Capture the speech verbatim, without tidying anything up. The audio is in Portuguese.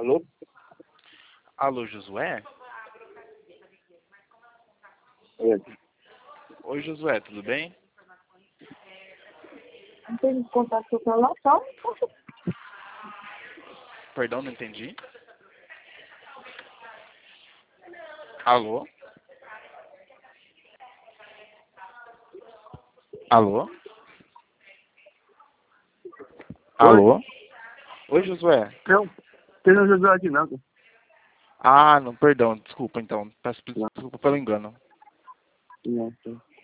Alô? Alô, Josué? É. Oi, Josué, tudo bem? Não tem contato com o celular, só. Perdão, não entendi. Alô? Alô? Alô? Oi, Josué. Não, tem no Josué aqui não. Ah, não, perdão, desculpa então. Peço desculpa pelo engano. Não, não.